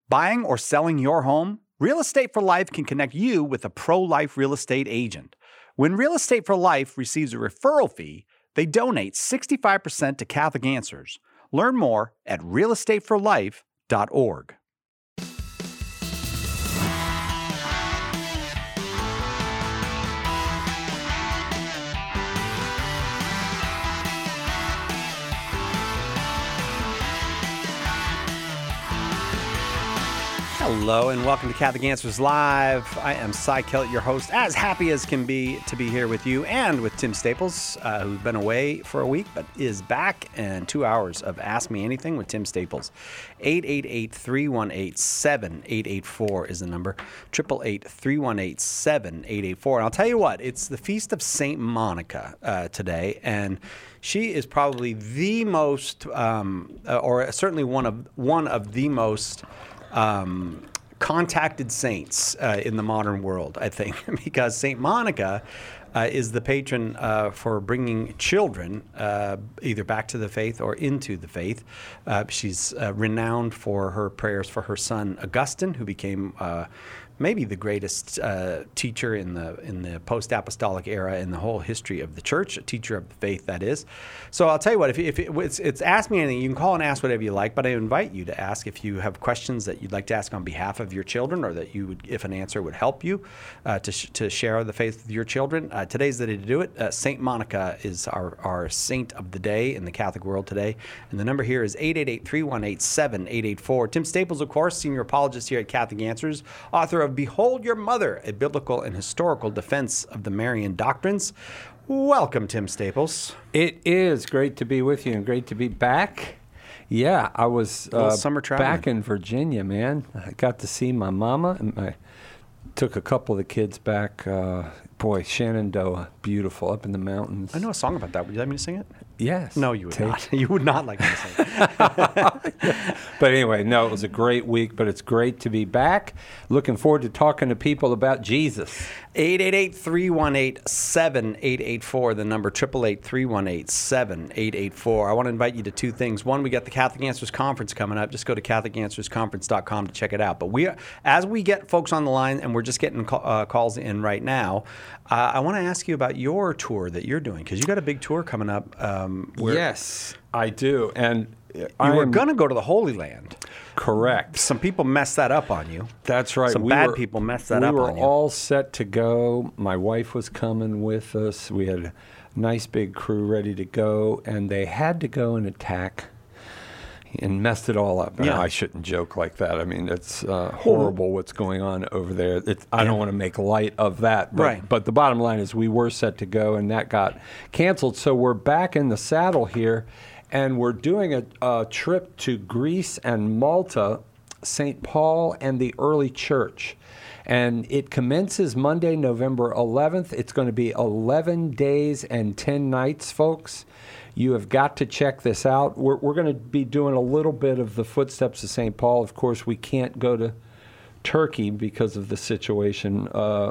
Buying or selling your home? Real Estate for Life can connect you with a pro-life real estate agent. When Real Estate for Life receives a referral fee, they donate 65% to Catholic Answers. Learn more at realestateforlife.org. Hello and welcome to Catholic Answers Live. I am Cy Kellett, your host, as happy as can be to be here with you and with Tim Staples, who's been away for a week but is back, and 2 hours of Ask Me Anything with Tim Staples. 888-318-7884 is the number. 888-318-7884. And I'll tell you what, it's the Feast of St. Monica today, and she is probably the most, or certainly one of the most contacted saints in the modern world, I think, because St. Monica is the patron for bringing children either back to the faith or into the faith. She's renowned for her prayers for her son Augustine, who became maybe the greatest teacher in the post-apostolic era in the whole history of the church, a teacher of the faith, that is. So I'll tell you what, if it's Ask Me Anything, you can call and ask whatever you like, but I invite you to ask if you have questions that you'd like to ask on behalf of your children, or that you would, if an answer would help you to share the faith with your children. Today's the day to do it. St. Monica is our saint of the day in the Catholic world today, and the number here is 888-318-7884. Tim Staples, of course, senior apologist here at Catholic Answers, author of Behold Your Mother, a biblical and historical defense of the Marian doctrines. Welcome, Tim Staples. It is great to be with you and great to be back. Yeah, I was summer traveling back in Virginia, man. I got to see my mama, and I took a couple of the kids back. Boy, Shenandoah, beautiful, up in the mountains. I know a song about that. Would you like me to sing it? Yes. No, you would not. You would not like me to sing it. But anyway, no, it was a great week, but it's great to be back. Looking forward to talking to people about Jesus. 888-318-7884, the number 888-318-7884. I want to invite you to two things. One, we got the Catholic Answers Conference coming up. Just go to CatholicAnswersConference.com to check it out. But as we get folks on the line, and we're just getting calls in right now, I want to ask you about your tour that you're doing, because you got a big tour coming up. Yes, I do. And you were going to go to the Holy Land. Correct. Some people messed that up on you. That's right. Some bad people messed that up on you. We were all set to go. My wife was coming with us. We had a nice big crew ready to go, and they had to go and attack and messed it all up. Yeah. I shouldn't joke like that. I mean, it's horrible what's going on over there. I don't want to make light of that. But, right. But the bottom line is we were set to go, and that got canceled. So we're back in the saddle here, and we're doing a trip to Greece and Malta, St. Paul, and the early church. And it commences Monday, November 11th. It's going to be 11 days and 10 nights, folks. You have got to check this out. We're going to be doing a little bit of the footsteps of St. Paul. Of course, we can't go to Turkey because of the situation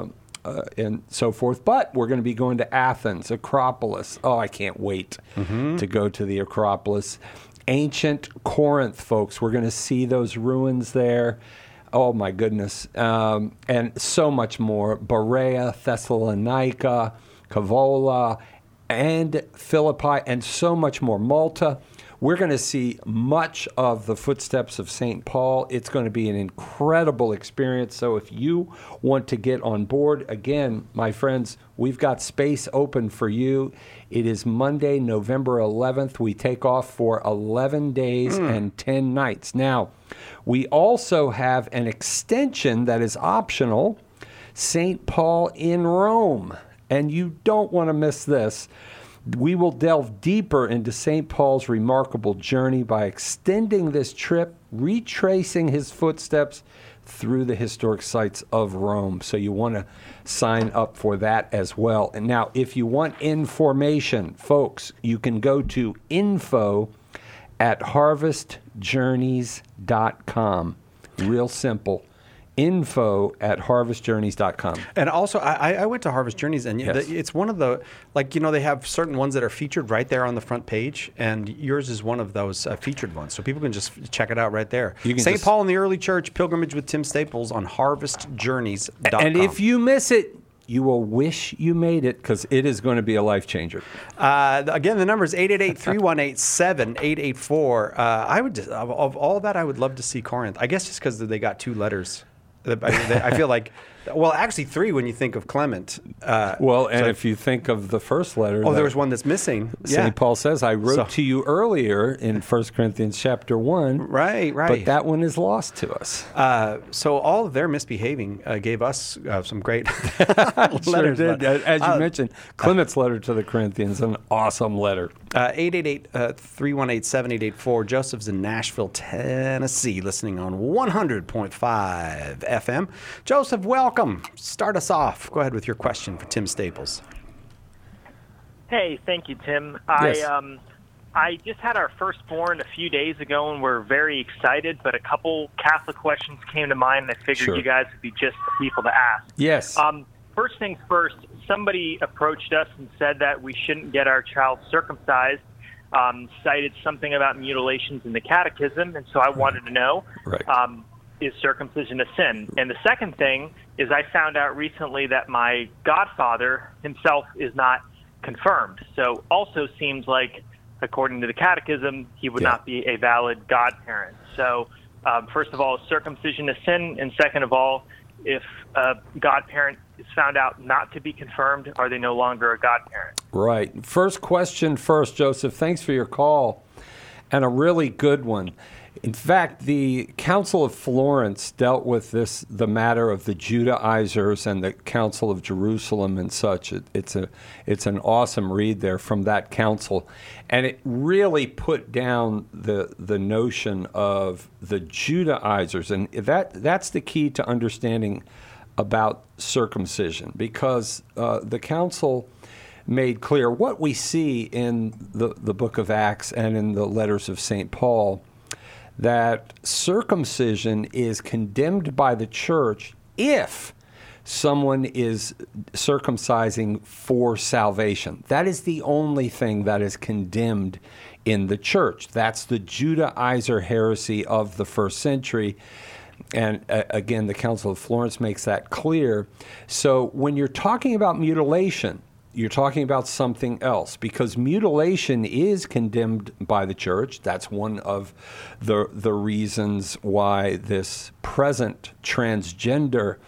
and so forth. But we're going to be going to Athens, Acropolis. Oh, I can't wait to go to the Acropolis. Ancient Corinth, folks. We're going to see those ruins there. Oh, my goodness. And so much more. Berea, Thessalonica, Cavola, and Philippi, and so much more. Malta. We're going to see much of the footsteps of St. Paul. It's going to be an incredible experience. So if you want to get on board, again, my friends, we've got space open for you. It is Monday, November 11th. We take off for 11 days and 10 nights. Now, we also have an extension that is optional, St. Paul in Rome. And you don't want to miss this. We will delve deeper into St. Paul's remarkable journey by extending this trip, retracing his footsteps through the historic sites of Rome. So you want to sign up for that as well. And now, if you want information, folks, you can go to info@harvestjourneys.com. Real simple. info@harvestjourneys.com. And also, I went to Harvest Journeys, and Yes. it's one of the, they have certain ones that are featured right there on the front page, and yours is one of those featured ones. So people can just check it out right there. St. Paul and the Early Church, Pilgrimage with Tim Staples on harvestjourneys.com. And if you miss it, you will wish you made it, because it is going to be a life changer. Again, the number is 888-318-7884. I would just, of all that, I would love to see Corinth. I guess just because they got 2 letters. I feel like, well, actually 3 when you think of Clement. If you think of the first letter. There was one that's missing. St. Paul says, I wrote to you earlier in 1 Corinthians chapter 1. Right. But that one is lost to us. So all of their misbehaving gave us some great letters. Sure did. As you mentioned, Clement's letter to the Corinthians, an awesome letter. 888-318-7884. Joseph's in Nashville, Tennessee, listening on 100.5 FM. Joseph, welcome. Start us off. Go ahead with your question for Tim Staples. Hey, thank you, Tim. Yes. I just had our firstborn a few days ago, and we're very excited, but a couple Catholic questions came to mind, and I figured you guys would be just the people to ask. Yes. First things first, somebody approached us and said that we shouldn't get our child circumcised, cited something about mutilations in the catechism, and so I wanted to know, is circumcision a sin? And the second thing is I found out recently that my godfather himself is not confirmed, so also seems like, according to the catechism, he would not be a valid godparent. So first of all, is circumcision a sin? And second of all, if a godparent is found out not to be confirmed, are they no longer a godparent? Right. First question first, Joseph. Thanks for your call, and a really good one. In fact, the Council of Florence dealt with the matter of the Judaizers and the Council of Jerusalem and such. It's an awesome read there from that council, and it really put down the notion of the Judaizers, and that's the key to understanding about circumcision, because the council made clear what we see in the book of Acts and in the letters of St. Paul, that circumcision is condemned by the church if someone is circumcising for salvation. That is the only thing that is condemned in the church. That's the Judaizer heresy of the first century. And again, the Council of Florence makes that clear. So when you're talking about mutilation, you're talking about something else, because mutilation is condemned by the church. That's one of the reasons why this present transgender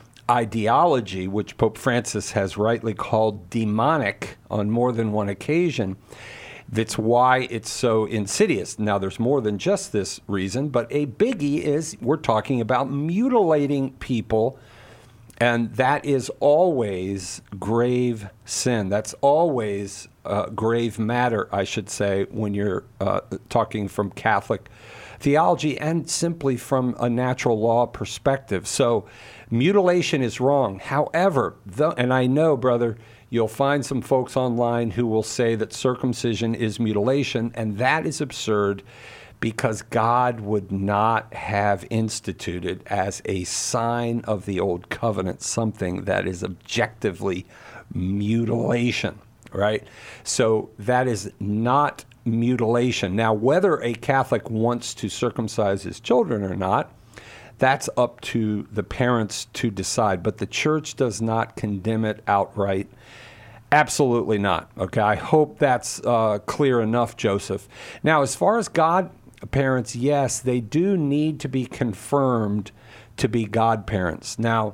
ideology, which Pope Francis has rightly called demonic on more than one occasion, that's why it's so insidious. Now, there's more than just this reason, but a biggie is we're talking about mutilating people. And that is always grave sin. That's always grave matter, I should say, when you're talking from Catholic theology and simply from a natural law perspective. So mutilation is wrong. However, and I know, brother, you'll find some folks online who will say that circumcision is mutilation, and that is absurd, because God would not have instituted as a sign of the old covenant something that is objectively mutilation, right? So that is not mutilation. Now, whether a Catholic wants to circumcise his children or not, that's up to the parents to decide, but the church does not condemn it outright. Absolutely not. Okay, I hope that's clear enough, Joseph. Now, as far as godparents, yes, they do need to be confirmed to be godparents. Now,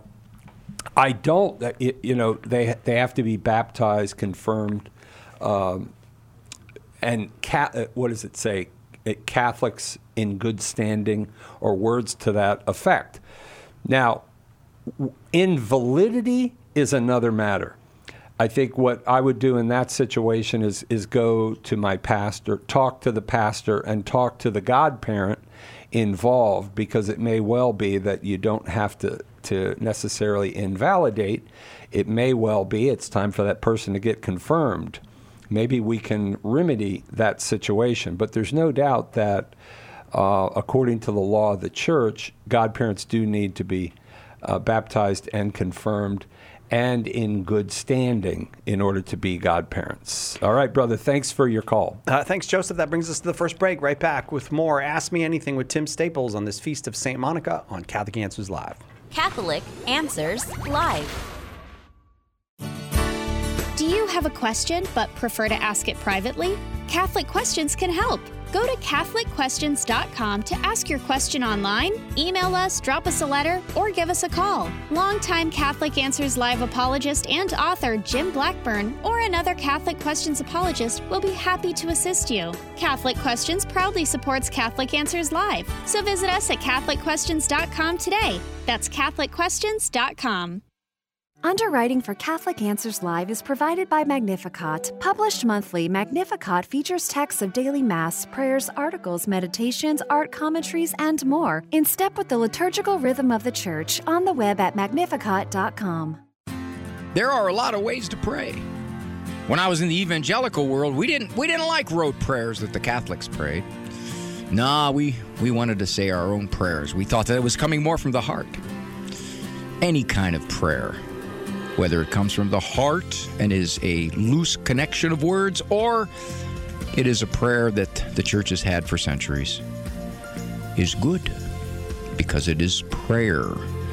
I don't, they have to be baptized, confirmed, and what does it say? Catholics in good standing, or words to that effect. Now, invalidity is another matter. I think what I would do in that situation is go to my pastor, talk to the pastor, and talk to the godparent involved, because it may well be that you don't have to necessarily invalidate. It may well be it's time for that person to get confirmed. Maybe we can remedy that situation. But there's no doubt that according to the law of the church, godparents do need to be baptized and confirmed and in good standing in order to be godparents. All right, brother, thanks for your call. Thanks, Joseph. That brings us to the first break. Right back with more Ask Me Anything with Tim Staples on this Feast of St. Monica on Catholic Answers Live. Catholic Answers Live. Do you have a question but prefer to ask it privately? Catholic Questions can help. Go to CatholicQuestions.com to ask your question online, email us, drop us a letter, or give us a call. Longtime Catholic Answers Live apologist and author Jim Blackburn or another Catholic Questions apologist will be happy to assist you. Catholic Questions proudly supports Catholic Answers Live, so visit us at CatholicQuestions.com today. That's CatholicQuestions.com. Underwriting for Catholic Answers Live is provided by Magnificat. Published monthly, Magnificat features texts of daily Mass, prayers, articles, meditations, art commentaries, and more, in step with the liturgical rhythm of the Church, on the web at magnificat.com. There are a lot of ways to pray. When I was in the evangelical world, we didn't like rote prayers that the Catholics prayed. Nah, we wanted to say our own prayers. We thought that it was coming more from the heart. Any kind of prayer, whether it comes from the heart and is a loose connection of words, or it is a prayer that the Church has had for centuries, is good because it is prayer.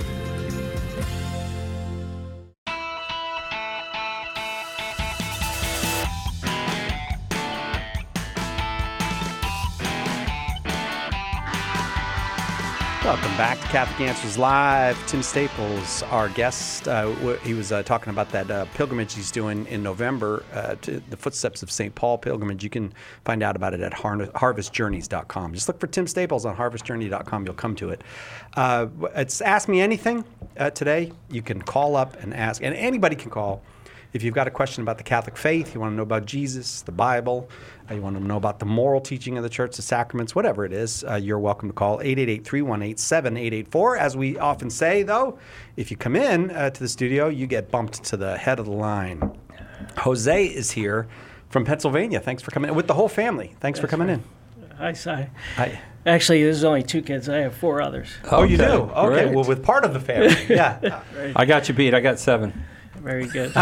Welcome back to Catholic Answers Live. Tim Staples, our guest. He was talking about that pilgrimage he's doing in November to the Footsteps of St. Paul pilgrimage. You can find out about it at harvestjourneys.com. Just look for Tim Staples on harvestjourney.com. You'll come to it. It's Ask Me Anything today. You can call up and ask, and anybody can call. If you've got a question about the Catholic faith, you want to know about Jesus, the Bible, you want to know about the moral teaching of the Church, the sacraments, whatever it is, you're welcome to call 888-318-7884. As we often say, though, if you come in to the studio, you get bumped to the head of the line. Jose is here from Pennsylvania. Thanks for coming in with the whole family. Thanks for coming in. Hi, Si. Hi. Actually, this is only 2 kids. I have 4 others. Oh, you do? Okay, great. well, with part of the family. Yeah. I got you beat. I got 7. Very good.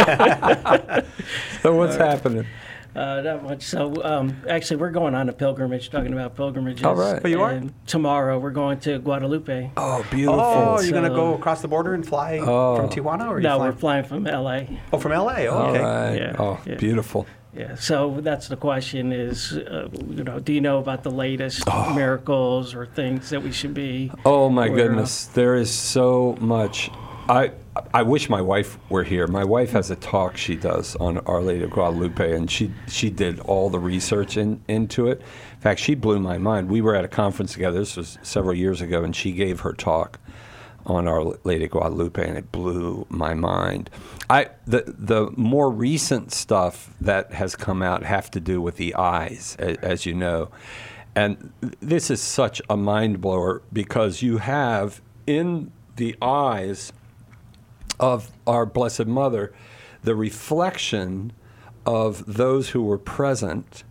So what's happening? Not much. So, actually, we're going on a pilgrimage, talking about pilgrimages. All right. Oh, you are? And tomorrow, we're going to Guadalupe. Oh, beautiful. Oh, you're going to go across the border and fly from Tijuana? Or are you No, flying? we're flying from L.A. Oh, from L.A. Oh, All okay. right. Yeah, Oh, yeah. beautiful. Yeah, so that's the question is, do you know about the latest miracles or things that we should be Oh, my aware of? goodness. There is so much. I wish my wife were here. My wife has a talk she does on Our Lady of Guadalupe, and she did all the research into it. In fact, she blew my mind. We were at a conference together. This was several years ago, and she gave her talk on Our Lady of Guadalupe, and it blew my mind. The more recent stuff that has come out have to do with the eyes, as you know. And this is such a mind blower because you have in the eyes of our Blessed Mother the reflection of those who were present,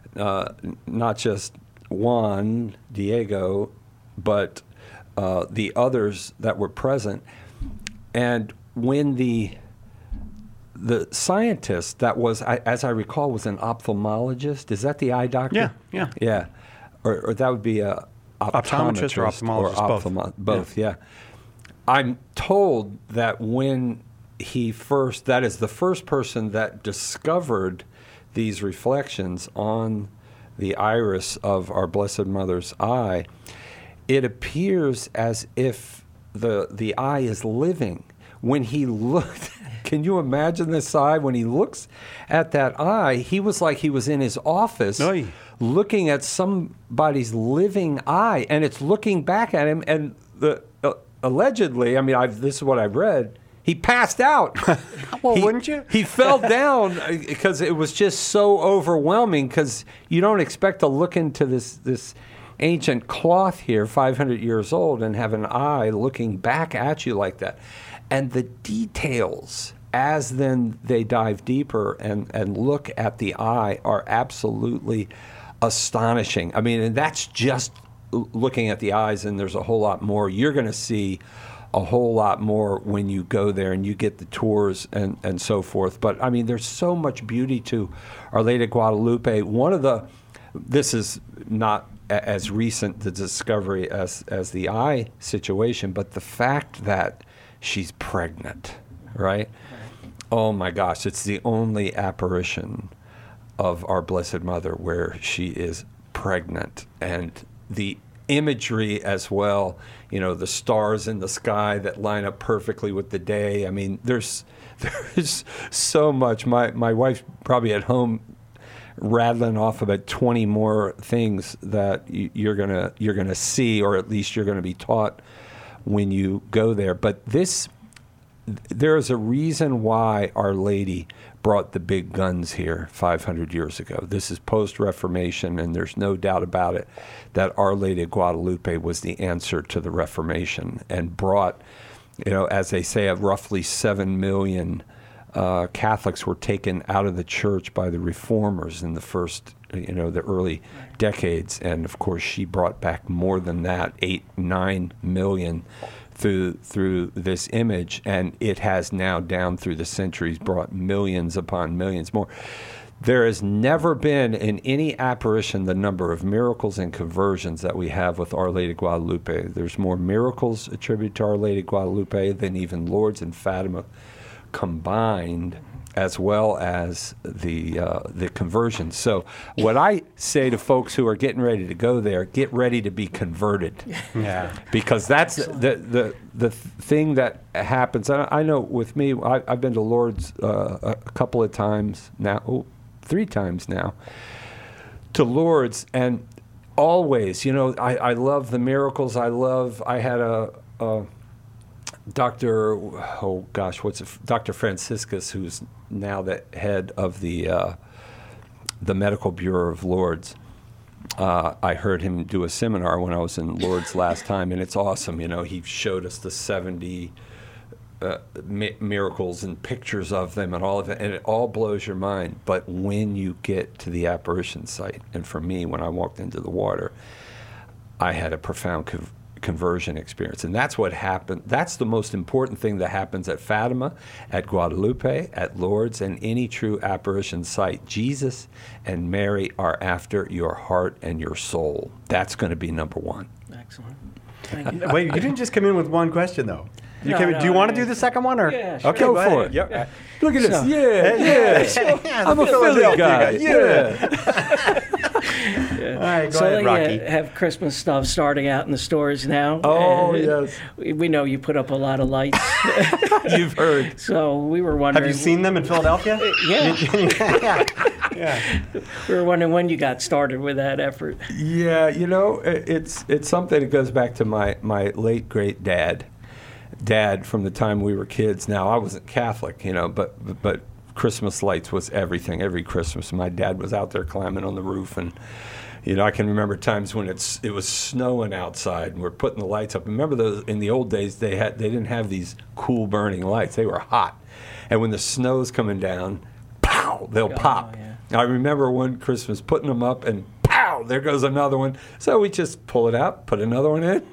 not just Juan, Diego, but the others that were present. And when the scientist that was, as I recall, was an ophthalmologist, is that the eye doctor? Yeah. Or that would be a Optometrist or ophthalmologist, both, yeah. I'm told that when that is the first person that discovered these reflections on the iris of our Blessed Mother's eye, it appears as if the eye is living. When he looked, can you imagine this eye? When he looks at that eye, he was like he was in his office looking at somebody's living eye, and it's looking back at him, and allegedly, I mean, this is what I've read, he passed out. Well, wouldn't you? He fell down because it was just so overwhelming, because you don't expect to look into this ancient cloth here, 500 years old, and have an eye looking back at you like that. And the details, as then they dive deeper and look at the eye, are absolutely astonishing. I mean, and that's just looking at the eyes, and there's a whole lot more. You're going to see a whole lot more when you go there and you get the tours and so forth. But I mean, there's so much beauty to Our Lady of Guadalupe. This is not as recent the discovery as the eye situation, but the fact that she's pregnant, right? Oh my gosh, it's the only apparition of our Blessed Mother where she is pregnant, and the imagery as well, the stars in the sky that line up perfectly with the day. I mean, there's so much. My wife's probably at home rattling off about 20 more things that you're gonna see, or at least you're gonna be taught when you go there. But there is a reason why Our Lady brought the big guns here 500 years ago. This is post-Reformation, and there's no doubt about it that Our Lady of Guadalupe was the answer to the Reformation and brought, as they say, roughly 7 million Catholics were taken out of the church by the reformers in the first, the early decades. And of course, she brought back more than that, 8-9 million through this image. And it has now, down through the centuries, brought millions upon millions more. There has never been in any apparition the number of miracles and conversions that we have with Our Lady of Guadalupe. There's more miracles attributed to Our Lady of Guadalupe than even Lourdes and Fatima combined, as well as the conversions. So what I say to folks who are getting ready to go there, get ready to be converted. Yeah. Because that's the thing that happens. I know with me, I've been to Lourdes a couple of times now, 3 times now, to Lourdes, and always, I love the miracles. I had a Dr. Dr. Franciscus, who's now the head of the Medical Bureau of Lourdes. I heard him do a seminar when I was in Lourdes last time, and it's awesome. He showed us the 70 miracles and pictures of them and all of it, and it all blows your mind. But when you get to the apparition site, and for me, when I walked into the water, I had a profound conversion experience. And that's what happened. That's the most important thing that happens at Fatima, at Guadalupe, at Lourdes, and any true apparition site. Jesus and Mary are after your heart and your soul. That's going to be number one. Excellent. Thank you. Wait, you didn't just come in with one question, though. Do you want to do the second one? Or? Yeah, sure. Okay, go for it. Yep. Look at this. Yeah. I'm a Philly guy. Yeah. All right, go ahead, Rocky. Have Christmas stuff starting out in the stores now. Oh, yes. We know you put up a lot of lights. You've heard. So we were wondering. Have you seen them in Philadelphia? Yeah. Yeah. We were wondering when you got started with that effort. Yeah, it's something that goes back to my late great dad from the time we were kids. Now, I wasn't Catholic, but Christmas lights was everything. Every Christmas, my dad was out there climbing on the roof, and I can remember times when it was snowing outside, and we're putting the lights up. Remember those in the old days? They didn't have these cool burning lights. They were hot, and when the snow's coming down, pow, they'll pop. Yeah. I remember one Christmas putting them up, and pow, there goes another one. So we just pull it out, put another one in.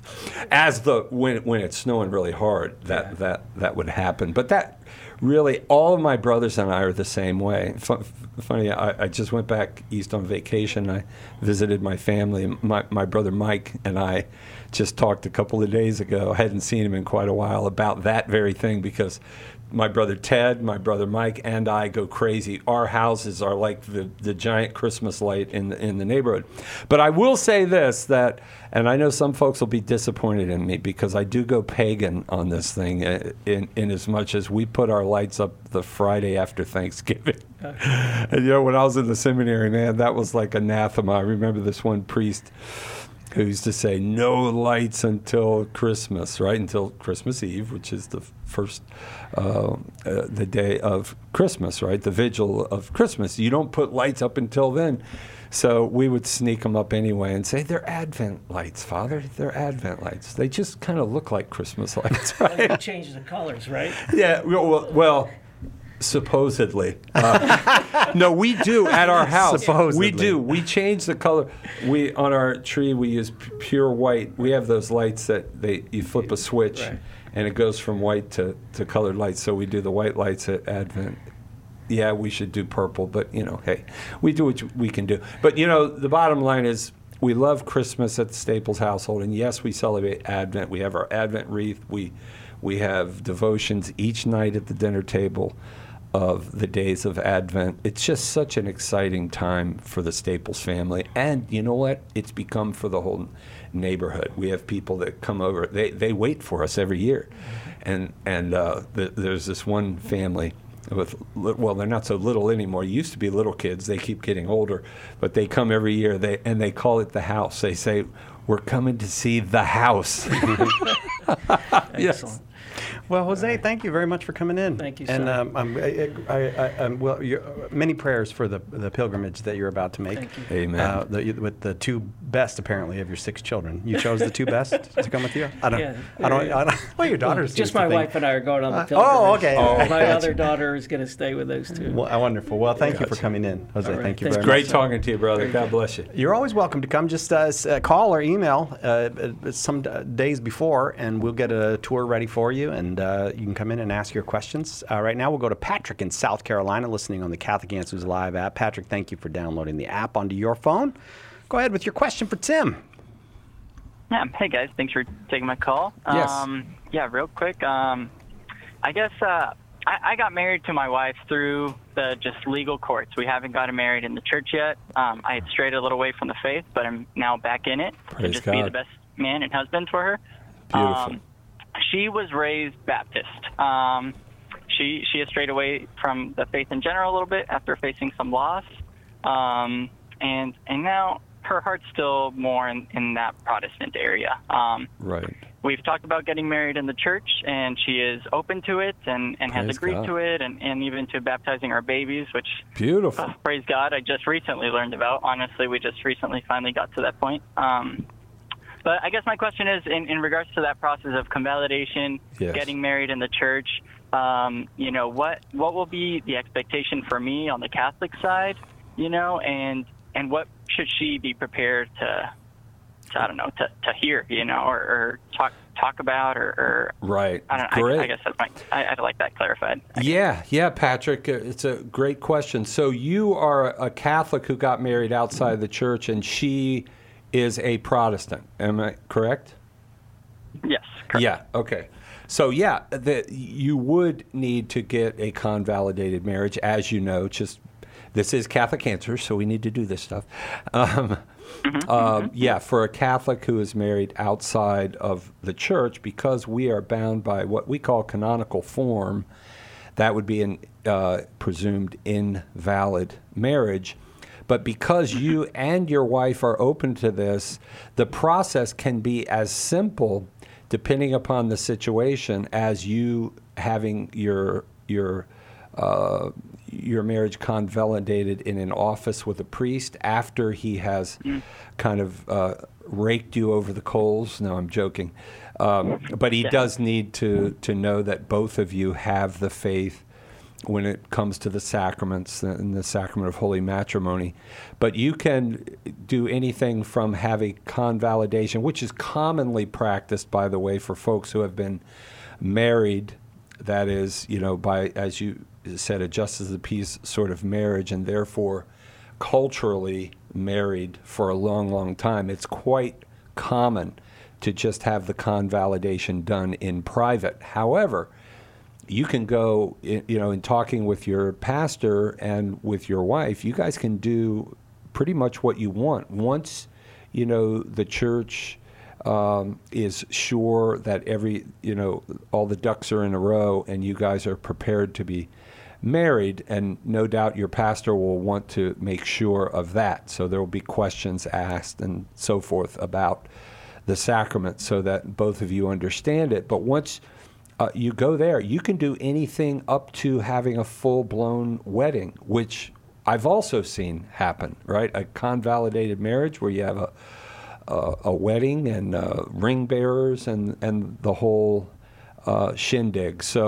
As when it's snowing really hard, that would happen. But that really, all of my brothers and I are the same way. Funny, I just went back east on vacation. I visited my family. My brother Mike and I just talked a couple of days ago. I hadn't seen him in quite a while about that very thing, because my brother Ted, my brother Mike, and I go crazy. Our houses are like the giant Christmas light in the neighborhood. But I will say this, and I know some folks will be disappointed in me, because I do go pagan on this thing in as much as we put our lights up the Friday after Thanksgiving. And when I was in the seminary, man, that was like anathema. I remember this one priest who used to say, no lights until Christmas, right? Until Christmas Eve, which is the first, the day of Christmas, right? The vigil of Christmas. You don't put lights up until then. So we would sneak them up anyway and say, they're Advent lights, Father. They're Advent lights. They just kind of look like Christmas lights, right? You change the colors, right? Yeah, well, Supposedly. No, we do at our house. Supposedly. We do. We change the color. On our tree, we use pure white. We have those lights that you flip a switch, Right. and it goes from white to colored lights. So we do the white lights at Advent. Yeah, we should do purple, but, hey, we do what we can do. But, the bottom line is we love Christmas at the Staples household, and yes, we celebrate Advent. We have our Advent wreath. We have devotions each night at the dinner table of the days of Advent. It's just such an exciting time for the Staples family. And you know what? It's become for the whole neighborhood. We have people that come over. They wait for us every year. And there's this one family well, they're not so little anymore. Used to be little kids. They keep getting older. But they come every year. They call it the house. They say, "We're coming to see the house." Yes. Well, Jose, thank you very much for coming in. Thank you, And sir. many prayers for the pilgrimage that you're about to make. Thank you. Amen. With the two best, apparently, of your 6 children. You chose the 2 best to come with you? I don't. Well, your daughters. Just my wife and I are going on the pilgrimage. Oh, okay. My other daughter is going to stay with those 2. Well, wonderful. Well, thank you for coming in, Jose. All right. Thank you Thanks. very Great much. talking to you, brother. God bless you. You're always welcome to come. Just call or email some days before, and we'll get a tour ready for you, and you can come in and ask your questions. Right now, we'll go to Patrick in South Carolina, listening on the Catholic Answers Live app. Patrick, thank you for downloading the app onto your phone. Go ahead with your question for Tim. Yeah. Hey, guys. Thanks for taking my call. Yes. Yeah, real quick. I guess I got married to my wife through the just legal courts. We haven't gotten married in the church yet. I had strayed a little away from the faith, but I'm now back in it Praise to just be God. the best man and husband for her. Beautiful. She was raised Baptist. She has strayed away from the faith in general a little bit after facing some loss, and now her heart's still more in that Protestant area. Right. We've talked about getting married in the church, and she is open to it and has Praise agreed God. to it, and even to baptizing our babies, which, Beautiful. praise God, I just recently learned about. Honestly, we just recently finally got to that point. But I guess my question is, in regards to that process of convalidation, Yes. getting married in the church, what will be the expectation for me on the Catholic side, and what should she be prepared to I don't know, to hear, or talk about, or Right. I don't know. Great. I guess that's I'd like that clarified. Yeah, Patrick, it's a great question. So you are a Catholic who got married outside the church, and she is a Protestant. Am I correct? Yes, correct. Yeah, okay. So, yeah, you would need to get a convalidated marriage, as you know. This is Catholic Answers, so we need to do this stuff. Yeah, for a Catholic who is married outside of the church, because we are bound by what we call canonical form, that would be an presumed invalid marriage. But because you and your wife are open to this, the process can be as simple, depending upon the situation, as you having your marriage convalidated in an office with a priest after he has kind of raked you over the coals. No, I'm joking. But he does need to know that both of you have the faith when it comes to the sacraments and the sacrament of holy matrimony. But you can do anything from have a convalidation, which is commonly practiced, by the way, for folks who have been married, that is, by, as you said, a justice of the peace sort of marriage, and therefore culturally married for a long, long time. It's quite common to just have the convalidation done in private. However, you can go, in talking with your pastor and with your wife, you guys can do pretty much what you want. Once, the church is sure that all the ducks are in a row and you guys are prepared to be married, and no doubt your pastor will want to make sure of that. So there will be questions asked and so forth about the sacrament so that both of you understand it. But once you go there, you can do anything up to having a full-blown wedding, which I've also seen happen, right? A convalidated marriage where you have a wedding and ring bearers and the whole shindig. So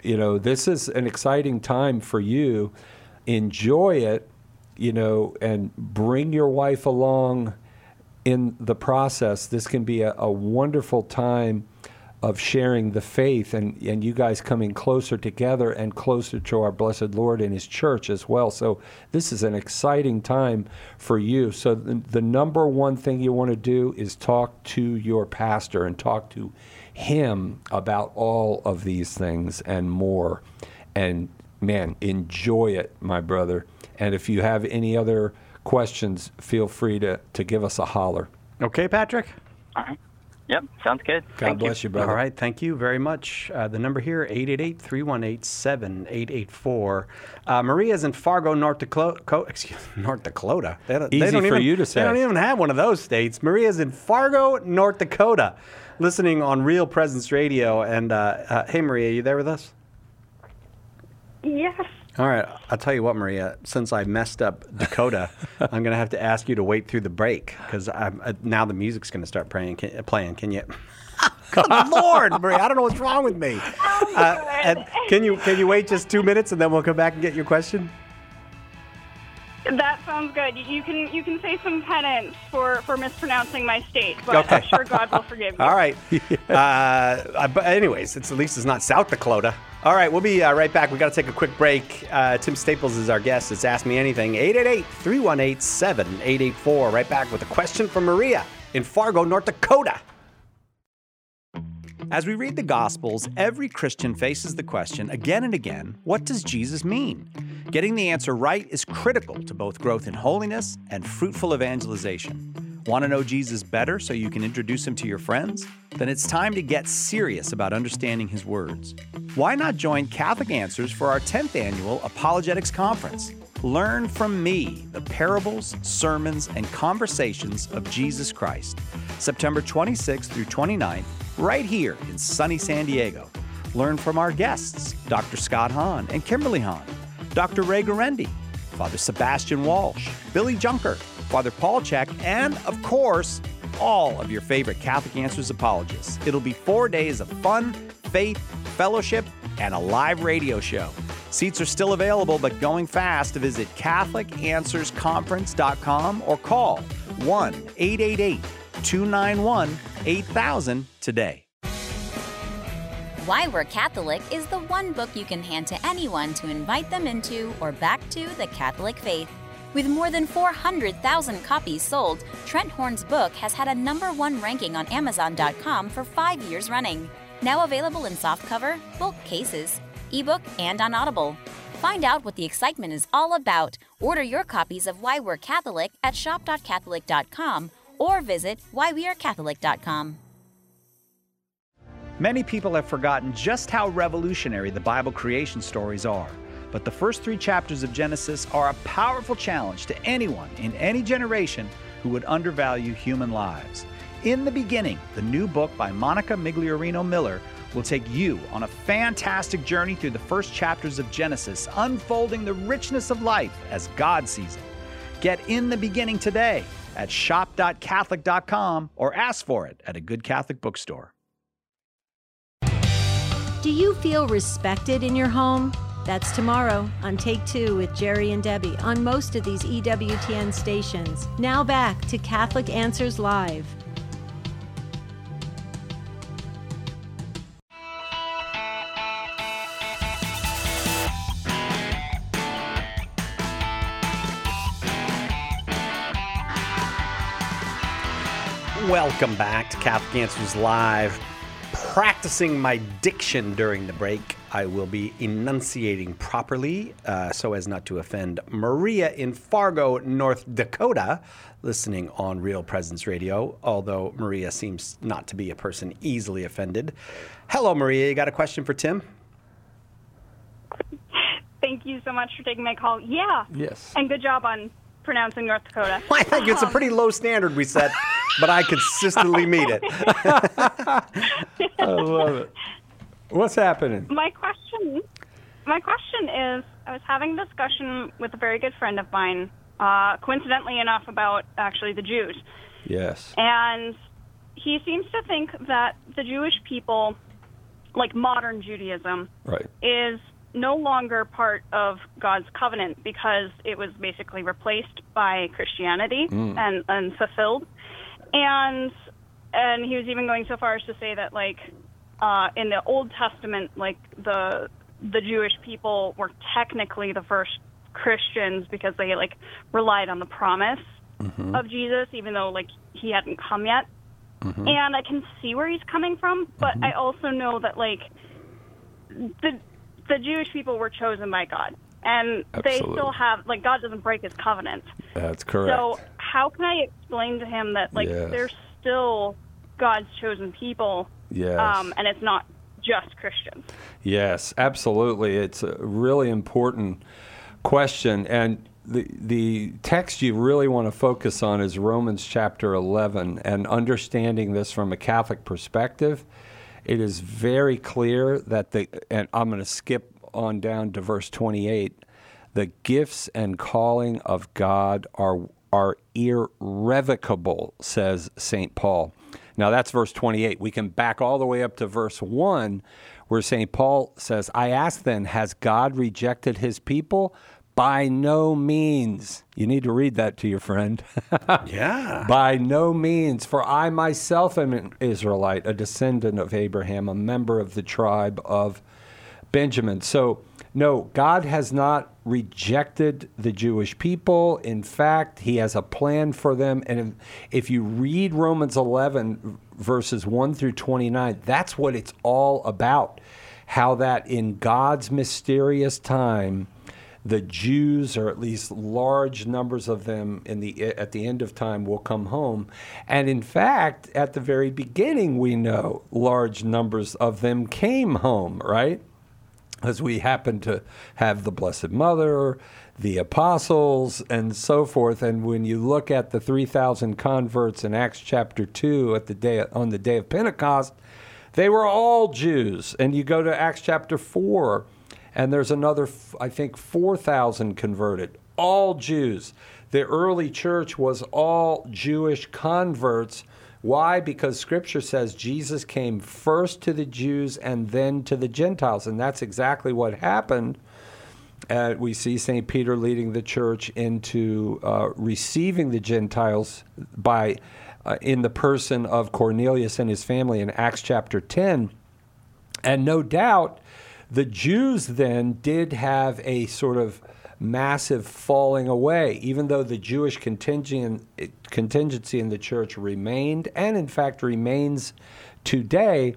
this is an exciting time for you. Enjoy it, and bring your wife along in the process. This can be a wonderful time of sharing the faith and you guys coming closer together and closer to our blessed Lord and his church as well. So this is an exciting time for you. So the number one thing you want to do is talk to your pastor and talk to him about all of these things and more. And man, enjoy it, my brother. And if you have any other questions, feel free to give us a holler. Okay, Patrick? All right. Yep, sounds good. God bless you, brother. All right, thank you very much. The number here, 888-318-7884. Maria's in Fargo, North Dakota. North Dakota. Easy for you to say. They don't even have one of those states. Maria's in Fargo, North Dakota, listening on Real Presence Radio. And hey, Maria, you there with us? Yes. All right, I'll tell you what, Maria, since I messed up Dakota, I'm going to have to ask you to wait through the break because now the music's going to start playing. Can you? Good Lord, Maria, I don't know what's wrong with me. And can you wait just 2 minutes and then we'll come back and get your question? That sounds good. You can say some penance for mispronouncing my state, but okay. I'm sure God will forgive you. All right. But anyways, at least it's not South Dakota. All right, we'll be right back. We got to take a quick break. Tim Staples is our guest. It's Ask Me Anything. 888-318-7884. Right back with a question from Maria in Fargo, North Dakota. As we read the Gospels, every Christian faces the question again and again, what does Jesus mean? Getting the answer right is critical to both growth in holiness and fruitful evangelization. Want to know Jesus better so you can introduce him to your friends? Then it's time to get serious about understanding his words. Why not join Catholic Answers for our 10th annual Apologetics Conference? Learn from me the parables, sermons, and conversations of Jesus Christ. September 26th through 29th, right here in sunny San Diego. Learn from our guests, Dr. Scott Hahn and Kimberly Hahn, Dr. Ray Guarendi, Father Sebastian Walsh, Billy Junker, Father Paul Check, and, of course, all of your favorite Catholic Answers apologists. It'll be 4 days of fun, faith, fellowship, and a live radio show. Seats are still available, but going fast. Visit CatholicAnswersConference.com or call 1-888-291-8000 today. Why We're Catholic is the one book you can hand to anyone to invite them into or back to the Catholic faith. With more than 400,000 copies sold, Trent Horn's book has had a #1 ranking on Amazon.com for 5 years running. Now available in softcover, bulk cases, ebook, and on Audible. Find out what the excitement is all about. Order your copies of Why We're Catholic at shop.catholic.com or visit whywearecatholic.com. Many people have forgotten just how revolutionary the Bible creation stories are. But the first 3 chapters of Genesis are a powerful challenge to anyone in any generation who would undervalue human lives. In the Beginning, the new book by Monica Migliorino Miller, will take you on a fantastic journey through the first chapters of Genesis, unfolding the richness of life as God sees it. Get In the Beginning today at shop.catholic.com or ask for it at a good Catholic bookstore. Do you feel respected in your home? That's tomorrow on Take 2 with Jerry and Debbie on most of these EWTN stations. Now back to Catholic Answers Live. Welcome back to Catholic Answers Live. Practicing my diction during the break, I will be enunciating properly so as not to offend Maria in Fargo, North Dakota, listening on Real Presence Radio, although Maria seems not to be a person easily offended. Hello, Maria. You got a question for Tim? Thank you so much for taking my call. Yeah. Yes. And good job on pronouncing North Dakota. I think it's a pretty low standard we set, but I consistently meet it. I love it. What's happening? My question is, I was having a discussion with a very good friend of mine, coincidentally enough, about actually the Jews. Yes. And he seems to think that the Jewish people like modern Judaism, right, is no longer part of God's covenant because it was basically replaced by Christianity and fulfilled. And he was even going so far as to say that, like, in the Old Testament, like, the Jewish people were technically the first Christians because they, like, relied on the promise of Jesus, even though, like, he hadn't come yet. And I can see where he's coming from, but I also know that, like, the Jewish people were chosen by God, and they still have, like, God doesn't break his covenant. That's correct. So how can I explain to him that, like, they're still God's chosen people, and it's not just Christians? Yes, absolutely. It's a really important question, and the text you really want to focus on is Romans chapter 11, and understanding this from a Catholic perspective, it is very clear that and I'm going to skip on down to verse 28, the gifts and calling of God are irrevocable, says St. Paul. Now that's verse 28. We can back all the way up to verse 1, where St. Paul says, I ask then, has God rejected his people? By no means. You need to read that to your friend. Yeah. By no means. For I myself am an Israelite, a descendant of Abraham, a member of the tribe of Benjamin. So, no, God has not rejected the Jewish people. In fact, he has a plan for them. And if you read Romans 11, verses 1 through 29, that's what it's all about. How that in God's mysterious time, the Jews, or at least large numbers of them at the end of time, will come home. And in fact, at the very beginning, we know large numbers of them came home, right? As we happen to have the Blessed Mother, the apostles, and so forth. And when you look at the 3,000 converts in Acts chapter 2 on the day of Pentecost, they were all Jews. And you go to Acts chapter 4, and there's another, I think, 4,000 converted, all Jews. The early church was all Jewish converts. Why? Because Scripture says Jesus came first to the Jews and then to the Gentiles, and that's exactly what happened. We see St. Peter leading the church into receiving the Gentiles in the person of Cornelius and his family in Acts chapter 10. And no doubt, the Jews then did have a sort of massive falling away, even though the Jewish contingency in the church remained, and in fact remains today.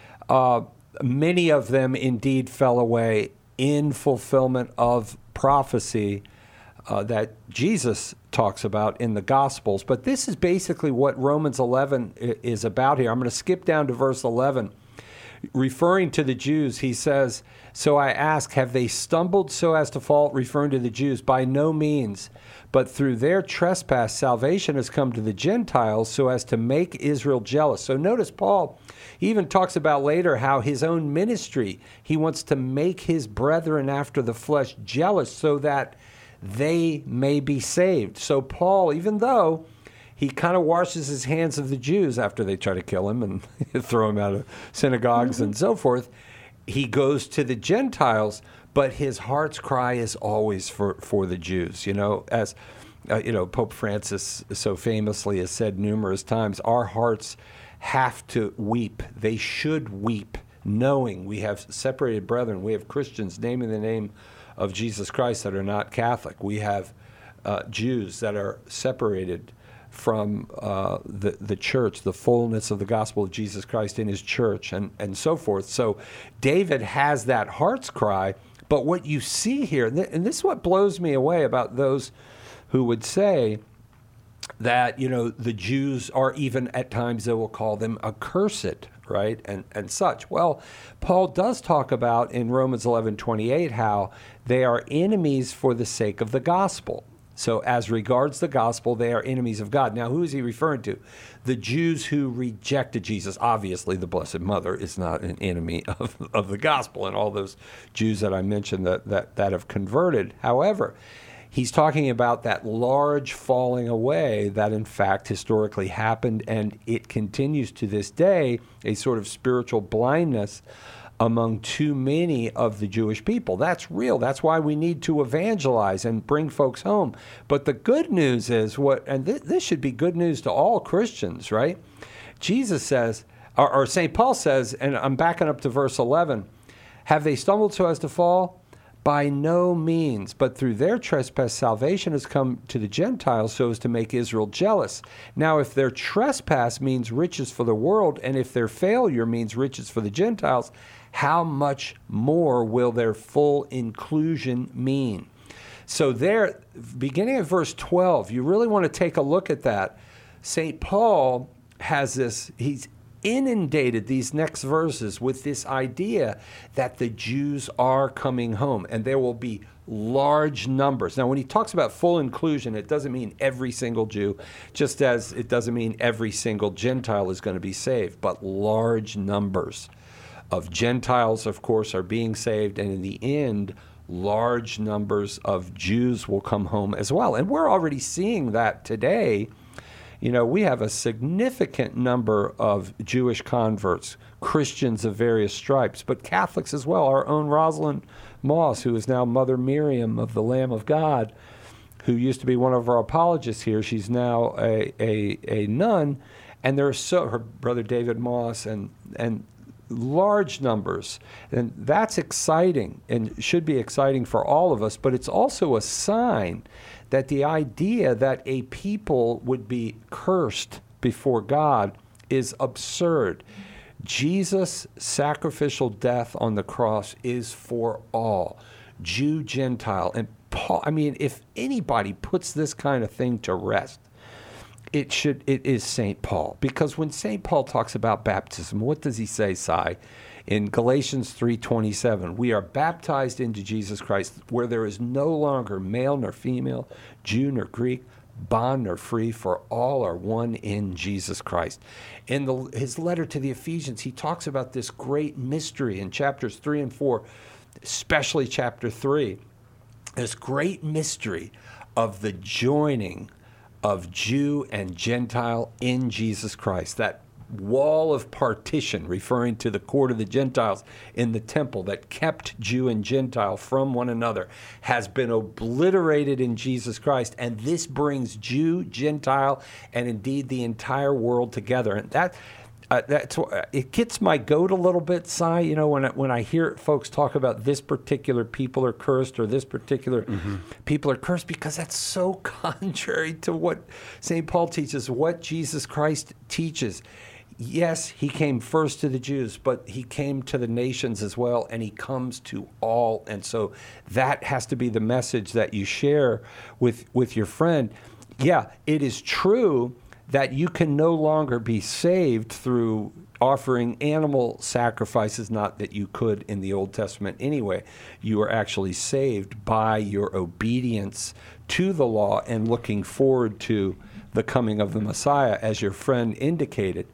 Many of them indeed fell away in fulfillment of prophecy that Jesus talks about in the Gospels. But this is basically what Romans 11 is about here. I'm going to skip down to verse 11. Referring to the Jews, he says, so I ask, have they stumbled so as to fall? Referring to the Jews, by no means. But through their trespass, salvation has come to the Gentiles so as to make Israel jealous. So notice Paul even talks about later how his own ministry, he wants to make his brethren after the flesh jealous so that they may be saved. So Paul, even though he kind of washes his hands of the Jews after they try to kill him and throw him out of synagogues and so forth, he goes to the Gentiles, but his heart's cry is always for the Jews. You know, as Pope Francis so famously has said numerous times, our hearts have to weep. They should weep, knowing we have separated brethren. We have Christians naming the name of Jesus Christ that are not Catholic. We have Jews that are separated from the church, the fullness of the gospel of Jesus Christ in his church, and so forth. So David has that heart's cry, but what you see here, and this is what blows me away about those who would say that, the Jews are even at times, they will call them accursed, right, and such. Well, Paul does talk about in Romans 11:28 how they are enemies for the sake of the gospel. So as regards the gospel, they are enemies of God. Now, who is he referring to? The Jews who rejected Jesus. Obviously, the Blessed Mother is not an enemy of the gospel, and all those Jews that I mentioned that have converted. However, he's talking about that large falling away that, in fact, historically happened, and it continues to this day, a sort of spiritual blindness among too many of the Jewish people. That's real. That's why we need to evangelize and bring folks home. But the good news is this should be good news to all Christians, right? Jesus says, or St. Paul says, and I'm backing up to verse 11, have they stumbled so as to fall? By no means, but through their trespass, salvation has come to the Gentiles so as to make Israel jealous. Now, if their trespass means riches for the world, and if their failure means riches for the Gentiles, how much more will their full inclusion mean? So there, beginning at verse 12, you really want to take a look at that. St. Paul has this, he's inundated these next verses with this idea that the Jews are coming home and there will be large numbers. Now, when he talks about full inclusion, it doesn't mean every single Jew, just as it doesn't mean every single Gentile is going to be saved, but large numbers of Gentiles, of course, are being saved, and in the end, large numbers of Jews will come home as well. And we're already seeing that today. You know, we have a significant number of Jewish converts, Christians of various stripes, but Catholics as well. Our own Rosalind Moss, who is now Mother Miriam of the Lamb of God, who used to be one of our apologists here. She's now a nun, and there's her brother David Moss and large numbers. And that's exciting and should be exciting for all of us, but it's also a sign that the idea that a people would be cursed before God is absurd. Jesus' sacrificial death on the cross is for all, Jew, Gentile. And Paul, I mean, if anybody puts this kind of thing to rest, it is St. Paul. Because when St. Paul talks about baptism, what does he say, Si? In Galatians 3:27, we are baptized into Jesus Christ, where there is no longer male nor female, Jew nor Greek, bond nor free, for all are one in Jesus Christ. In his letter to the Ephesians, he talks about this great mystery in chapters 3 and 4, especially chapter 3, this great mystery of the joining of Jew and Gentile in Jesus Christ, that wall of partition, referring to the court of the Gentiles in the temple that kept Jew and Gentile from one another, has been obliterated in Jesus Christ, and this brings Jew, Gentile, and indeed the entire world together. And that's it gets my goat a little bit, Si. You know, when I hear folks talk about this particular people are cursed or this particular people are cursed, because that's so contrary to what St. Paul teaches, what Jesus Christ teaches. Yes, he came first to the Jews, but he came to the nations as well, and he comes to all. And so that has to be the message that you share with your friend. Yeah, it is true that you can no longer be saved through offering animal sacrifices, not that you could in the Old Testament anyway. You are actually saved by your obedience to the law and looking forward to the coming of the Messiah, as your friend indicated.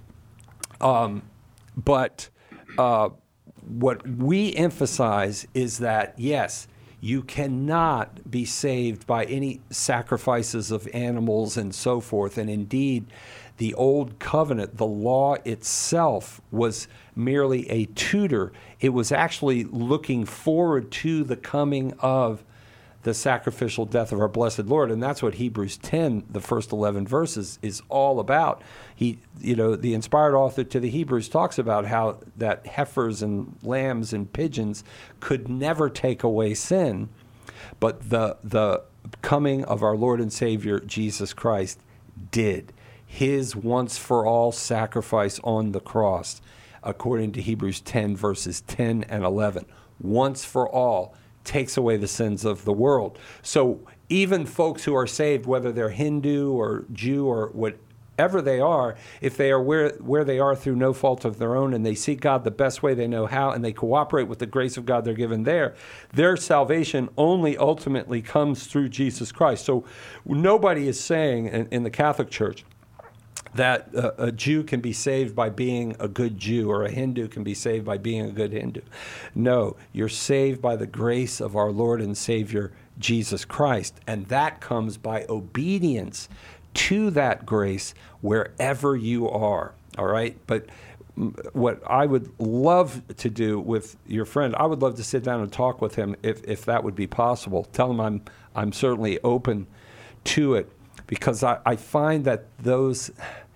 But what we emphasize is that, yes, you cannot be saved by any sacrifices of animals and so forth. And indeed, the Old Covenant, the law itself, was merely a tutor. It was actually looking forward to the coming of the sacrificial death of our blessed Lord. And that's what Hebrews 10, the first 11 verses, is all about. The inspired author to the Hebrews talks about how that heifers and lambs and pigeons could never take away sin, but the coming of our Lord and Savior Jesus Christ did. His once-for-all sacrifice on the cross, according to Hebrews 10, verses 10 and 11, once for all, takes away the sins of the world. So even folks who are saved, whether they're Hindu or Jew or whatever they are, if they are where they are through no fault of their own and they seek God the best way they know how and they cooperate with the grace of God they're given there, their salvation only ultimately comes through Jesus Christ. So nobody is saying in the Catholic Church that a Jew can be saved by being a good Jew or a Hindu can be saved by being a good Hindu. No, you're saved by the grace of our Lord and Savior, Jesus Christ. And that comes by obedience to that grace wherever you are. All right? But what I would love to do with your friend, I would love to sit down and talk with him if that would be possible. Tell him I'm certainly open to it, because I find that those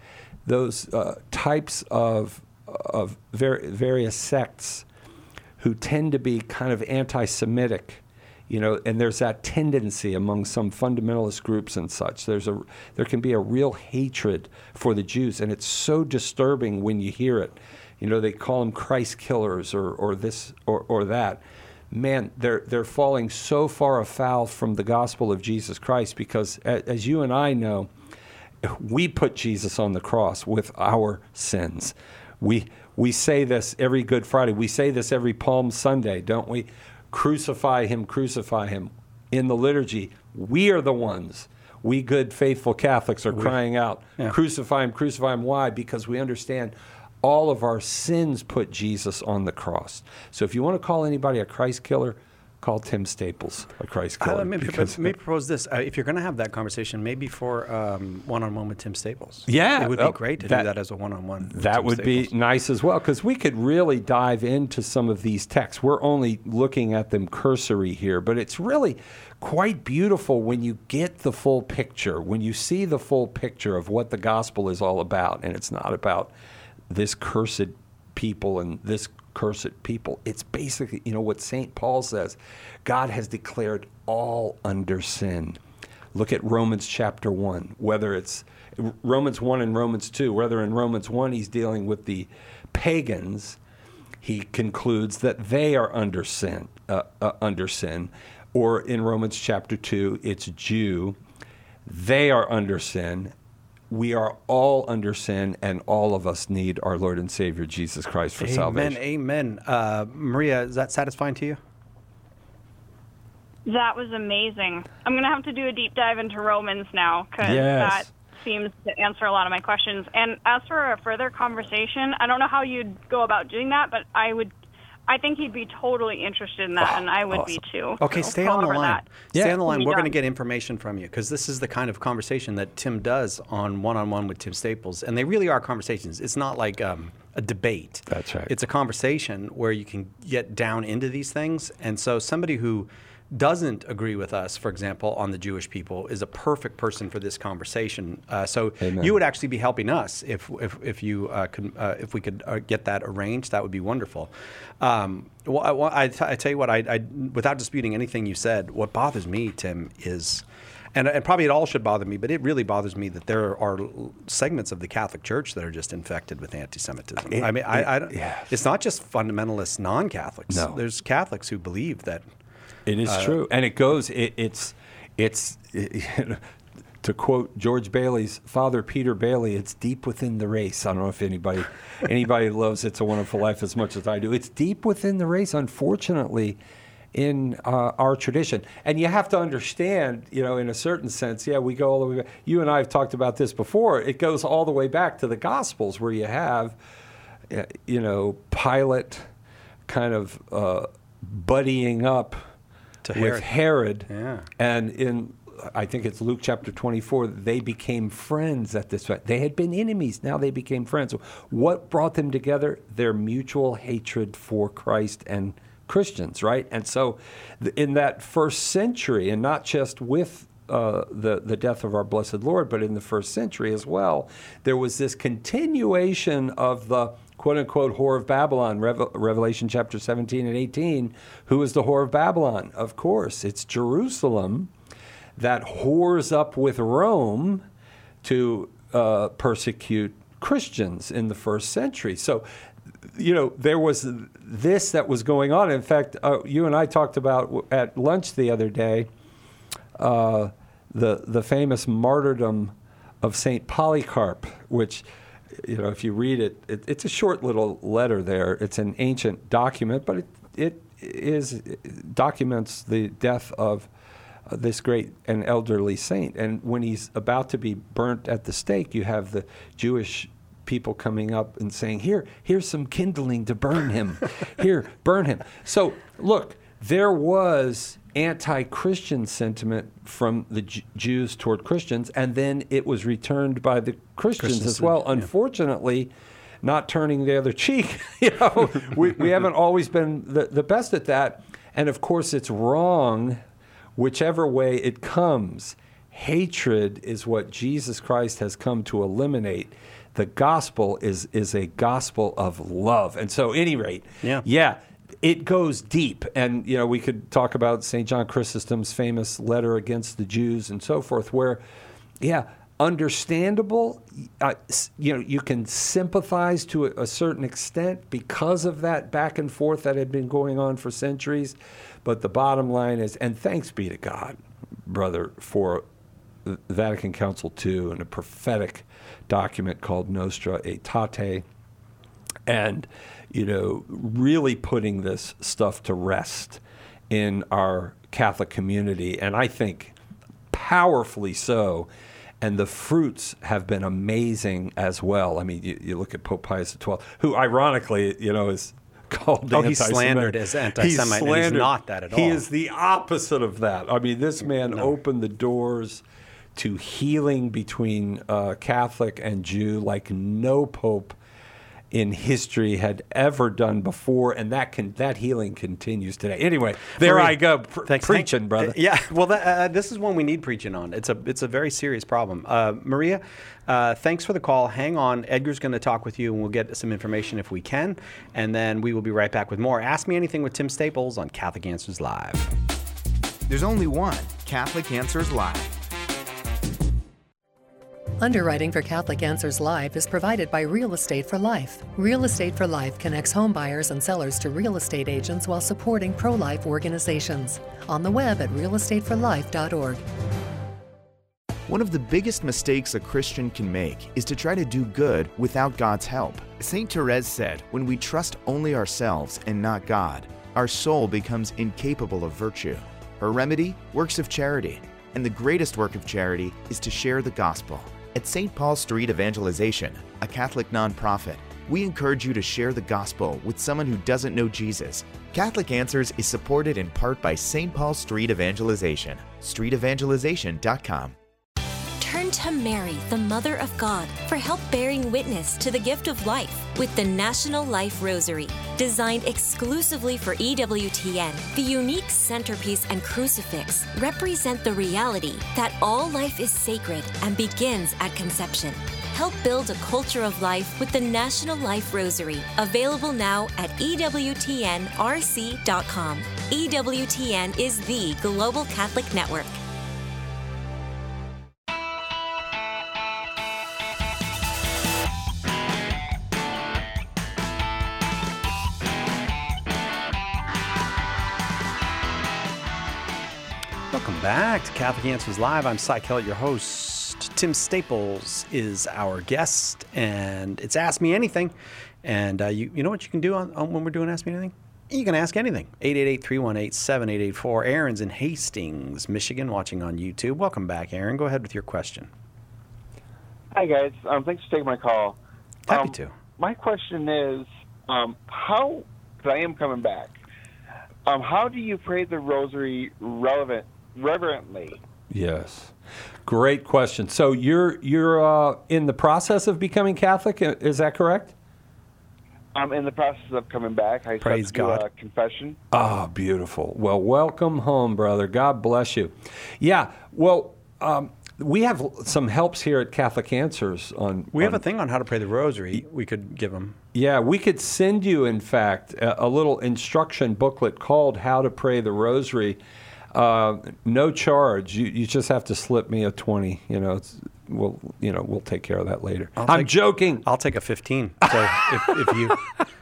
types of various sects who tend to be kind of anti-Semitic, and there's that tendency among some fundamentalist groups and such. There can be a real hatred for the Jews, and it's so disturbing when you hear it. They call them Christ killers or this or that. Man, they're falling so far afoul from the gospel of Jesus Christ, because as you and I know, we put Jesus on the cross with our sins. We say this every Good Friday. We say this every Palm Sunday, don't we? Crucify him, crucify him. In the liturgy, we are the ones, we good, faithful Catholics are crying out, crucify him, crucify him. Why? Because we understand all of our sins put Jesus on the cross. So if you want to call anybody a Christ killer, call Tim Staples a Christ killer. Let me propose this. If you're going to have that conversation, maybe for one-on-one with Tim Staples. Yeah. It would be great to do that as a one-on-one with That Tim would Staples. be nice as well, because we could really dive into some of these texts. We're only looking at them cursory here, but it's really quite beautiful when you get the full picture, when you see the full picture of what the gospel is all about. And it's not about this cursed people and this cursed people. It's basically, what St. Paul says. God has declared all under sin. Look at Romans chapter 1, whether it's Romans 1 and Romans 2, whether in Romans 1 he's dealing with the pagans, he concludes that they are under sin, or in Romans chapter 2, it's Jew, they are under sin. We are all under sin, and all of us need our Lord and Savior, Jesus Christ, for salvation. Amen. Maria, is that satisfying to you? That was amazing. I'm going to have to do a deep dive into Romans now, because that seems to answer a lot of my questions. And as for a further conversation, I don't know how you'd go about doing that, but I think he'd be totally interested in that, and I would be too. Okay, so stay on the line. Stay on the line. We're done. going to get information from you, because this is the kind of conversation that Tim does on one-on-one with Tim Staples, and they really are conversations. It's not like a debate. That's right. It's a conversation where you can get down into these things, and so somebody who doesn't agree with us, for example, on the Jewish people, is a perfect person for this conversation. So Amen. you would actually be helping us if we could get that arranged. That would be wonderful. Well, I tell you what, I without disputing anything you said, what bothers me, Tim, is, and probably it all should bother me, but it really bothers me that there are segments of the Catholic Church that are just infected with anti-Semitism. It's not just fundamentalist non-Catholics. No. There's Catholics who believe that. It is true, and it goes. It's to quote George Bailey's father, Peter Bailey. It's deep within the race. I don't know if anybody loves "It's a Wonderful Life" as much as I do. It's deep within the race, unfortunately, in our tradition. And you have to understand, in a certain sense, we go all the way back. You and I have talked about this before. It goes all the way back to the Gospels, where you have, Pilate kind of buddying up with Herod. And in, I think it's Luke chapter 24, they became friends at this point. They had been enemies, now they became friends. So what brought them together? Their mutual hatred for Christ and Christians, right? And so in that first century, and not just with the death of our blessed Lord, but in the first century as well, there was this continuation of the quote-unquote whore of Babylon, Revelation chapter 17 and 18. Who is the whore of Babylon? Of course, it's Jerusalem that whores up with Rome to persecute Christians in the first century. So, there was this that was going on. In fact, you and I talked about at lunch the other day the famous martyrdom of St. Polycarp, which, if you read it, it's a short little letter there. It's an ancient document, but it documents the death of this great and elderly saint. And when he's about to be burnt at the stake, you have the Jewish people coming up and saying, here's some kindling to burn him. Here, burn him. So, look, there was anti-Christian sentiment from the Jews toward Christians, and then it was returned by the Christians as well. Unfortunately, not turning the other cheek. We haven't always been the best at that. And of course, it's wrong whichever way it comes. Hatred is what Jesus Christ has come to eliminate. The gospel is a gospel of love. And so, at any rate, it goes deep. And, we could talk about St. John Chrysostom's famous letter against the Jews and so forth, where, understandable, you can sympathize to a certain extent because of that back and forth that had been going on for centuries. But the bottom line is, and thanks be to God, brother, for Vatican Council II and a prophetic document called Nostra Aetate, and really putting this stuff to rest in our Catholic community, and I think powerfully so. And the fruits have been amazing as well. I mean, you look at Pope Pius XII, who ironically, is called anti-Semitic. He's slandered as anti-Semite, and he's not that at all. He is the opposite of that. I mean, this man opened the doors to healing between Catholic and Jew like no pope in history had ever done before, and that healing continues today. Anyway, there I go, preaching, brother. Yeah, well, this is one we need preaching on. It's a very serious problem. Maria, thanks for the call. Hang on. Edgar's going to talk with you, and we'll get some information if we can, and then we will be right back with more Ask Me Anything with Tim Staples on Catholic Answers Live. There's only one Catholic Answers Live. Underwriting for Catholic Answers Live is provided by Real Estate for Life. Real Estate for Life connects home buyers and sellers to real estate agents while supporting pro-life organizations. On the web at realestateforlife.org. One of the biggest mistakes a Christian can make is to try to do good without God's help. St. Therese said, when we trust only ourselves and not God, our soul becomes incapable of virtue. Her remedy? Works of charity. And the greatest work of charity is to share the gospel. At St. Paul Street Evangelization, a Catholic nonprofit, we encourage you to share the gospel with someone who doesn't know Jesus. Catholic Answers is supported in part by St. Paul Street Evangelization, streetevangelization.com. Turn to Mary, the Mother of God, for help bearing witness to the gift of life with the National Life Rosary. Designed exclusively for EWTN, the unique centerpiece and crucifix represent the reality that all life is sacred and begins at conception. Help build a culture of life with the National Life Rosary, available now at EWTNRC.com. EWTN is the global Catholic network. Welcome back to Catholic Answers Live. I'm Cy Kellett, your host. Tim Staples is our guest, and it's Ask Me Anything. And you know what you can do on when we're doing Ask Me Anything? You can ask anything. 888-318-7884. Aaron's in Hastings, Michigan, watching on YouTube. Welcome back, Aaron. Go ahead with your question. Hi, guys. Thanks for taking my call. Happy to. My question is, how, because I am coming back, how do you pray the rosary reverently? Yes. Great question. So you're in the process of becoming Catholic, is that correct? I'm in the process of coming back. I Praise God. Do a confession. Ah, beautiful. Well, welcome home, brother. God bless you. Yeah, well, we have some helps here at Catholic Answers on... We have a thing on how to pray the rosary we could give them. Yeah, we could send you, in fact, a little instruction booklet called How to Pray the Rosary. No charge. You just have to slip me a 20. We'll take care of that later. I'm joking. I'll take a 15. So if you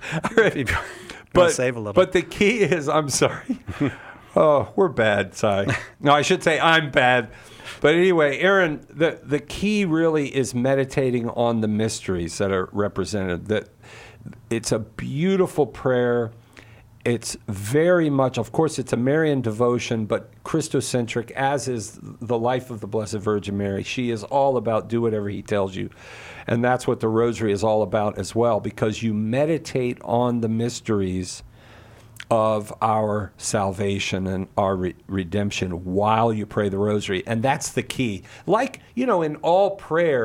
save a little. But the key is, I'm sorry. Oh, we're bad, Cy. No, I should say I'm bad. But anyway, Aaron, the key really is meditating on the mysteries that are represented. That it's a beautiful prayer. It's very much, of course, it's a Marian devotion, but Christocentric, as is the life of the Blessed Virgin Mary. She is all about do whatever he tells you. And that's what the rosary is all about as well, because you meditate on the mysteries of our salvation and our redemption while you pray the rosary. And that's the key. Like, in all prayer,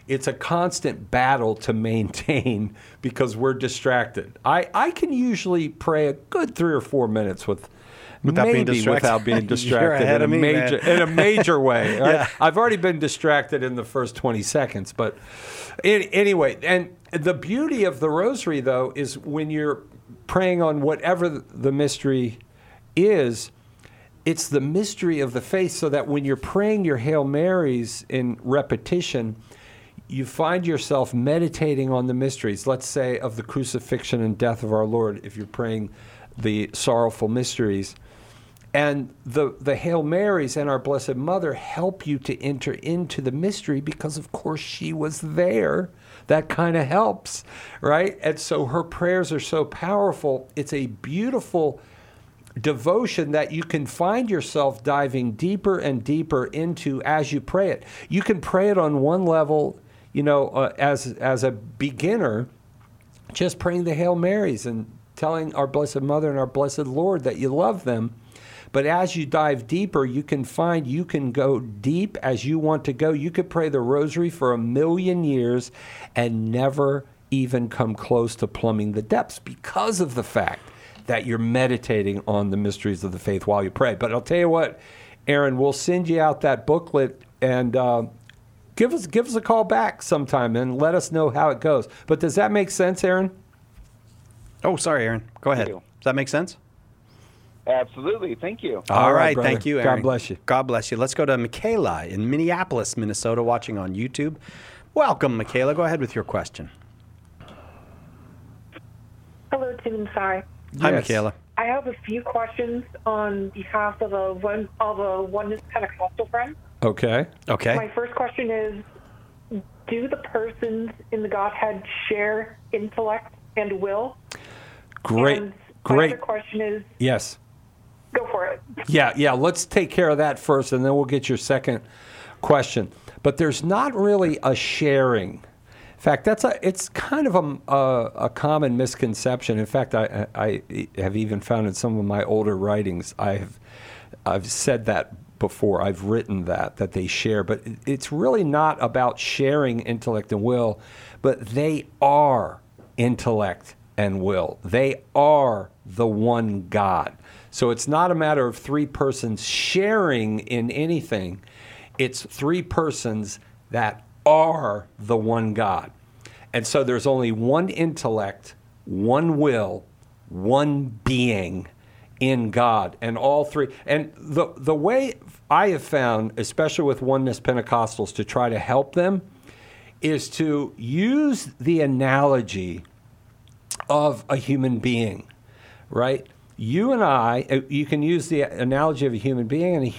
it's a constant battle to maintain because we're distracted. I can usually pray a good 3 or 4 minutes without being distracted You're ahead of me, in a major way. Right? Yeah. I've already been distracted in the first 20 seconds. But anyway, and the beauty of the rosary, though, is when you're praying on whatever the mystery is, it's the mystery of the faith, so that when you're praying your Hail Marys in repetition, you find yourself meditating on the mysteries, let's say, of the crucifixion and death of our Lord, if you're praying the sorrowful mysteries. And the Hail Marys and our Blessed Mother help you to enter into the mystery because, of course, she was there. That kind of helps, right? And so her prayers are so powerful. It's a beautiful devotion that you can find yourself diving deeper and deeper into as you pray it. You can pray it on one level, as a beginner, just praying the Hail Marys and telling our Blessed Mother and our Blessed Lord that you love them. But as you dive deeper, you can find you can go deep as you want to go. You could pray the rosary for 1,000,000 years and never even come close to plumbing the depths because of the fact that you're meditating on the mysteries of the faith while you pray. But I'll tell you what, Aaron, we'll send you out that booklet and give us a call back sometime and let us know how it goes. But does that make sense, Aaron? Oh, sorry, Aaron. Go ahead. Does that make sense? Absolutely. Thank you. All right. brother. Thank you, Aaron. God bless you. God bless you. Let's go to Michaela in Minneapolis, Minnesota, watching on YouTube. Welcome, Michaela. Go ahead with your question. Hello, Tim and Sai. Hi, Michaela. I have a few questions on behalf of a Oneness Pentecostal friend. Okay. My first question is, do the persons in the Godhead share intellect and will? Great. And my other question is... Yes. Go for it. Yeah. Let's take care of that first, and then we'll get your second question. But there's not really a sharing. In fact, it's kind of a common misconception. In fact, I have even found in some of my older writings, I've said that before. I've written that they share, but it's really not about sharing intellect and will, but they are intellect and will. They are the one God. So it's not a matter of three persons sharing in anything. It's three persons that are the one God. And so there's only one intellect, one will, one being in God. And all three. And the way I have found, especially with Oneness Pentecostals, to try to help them is to use the analogy of a human being, right? You and I, you can use the analogy of a human being and a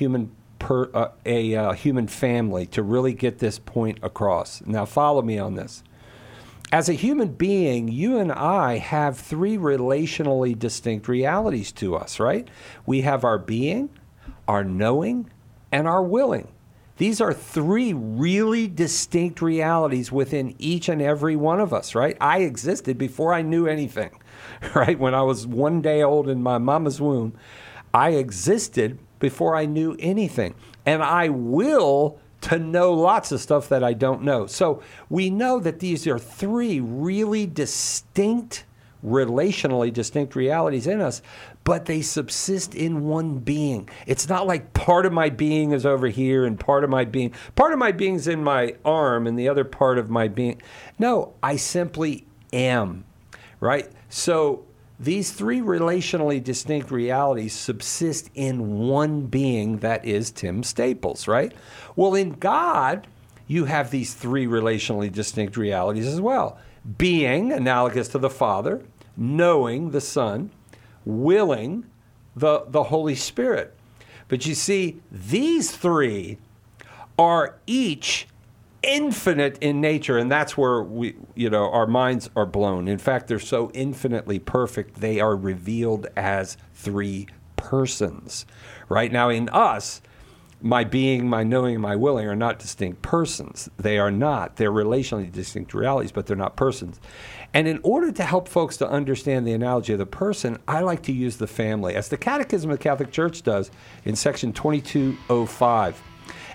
human family to really get this point across. Now follow me on this. As a human being, you and I have three relationally distinct realities to us, right? We have our being, our knowing, and our willing. These are three really distinct realities within each and every one of us, right? I existed before I knew anything, right? When I was 1 day old in my mama's womb, I existed before I knew anything. And I will to know lots of stuff that I don't know. So we know that these are three really distinct, relationally distinct realities in us, but they subsist in one being. It's not like part of my being is over here and part of my being's in my arm and the other part of my being. No, I simply am, right? So these three relationally distinct realities subsist in one being that is Tim Staples, right? Well, in God, you have these three relationally distinct realities as well. Being, analogous to the Father, knowing, the Son, willing, the Holy Spirit. But you see, these three are each infinite in nature, and that's where our minds are blown. In fact, they're so infinitely perfect, they are revealed as three persons. Right now in us, my being, my knowing, and my willing are not distinct persons. They are not. They're relationally distinct realities, but they're not persons. And in order to help folks to understand the analogy of the person, I like to use the family, as the Catechism of the Catholic Church does in section 2205.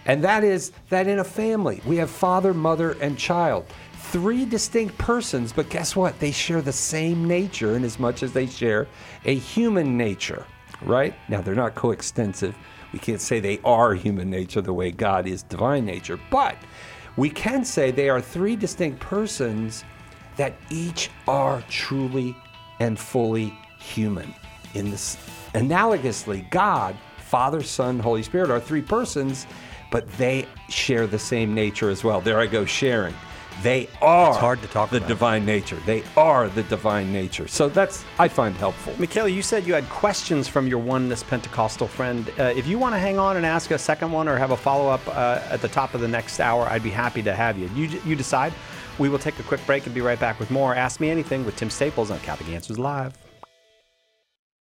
And that is that in a family, we have father, mother, and child. 3 distinct persons, but guess what? They share the same nature in as much as they share a human nature, right? Now, they're not coextensive. We can't say they are human nature the way God is divine nature, but we can say they are 3 distinct persons that each are truly and fully human. In this, analogously, God, Father, Son, Holy Spirit are 3 persons, but they share the same nature as well. There I go, sharing. They are it's hard to talk the about. divine nature. They are the divine nature. So that's, I find helpful. Michaela, you said you had questions from your Oneness Pentecostal friend. If you want to hang on and ask a second one or have a follow-up at the top of the next hour, I'd be happy to have you. You decide. We will take a quick break and be right back with more Ask Me Anything with Tim Staples on Catholic Answers Live.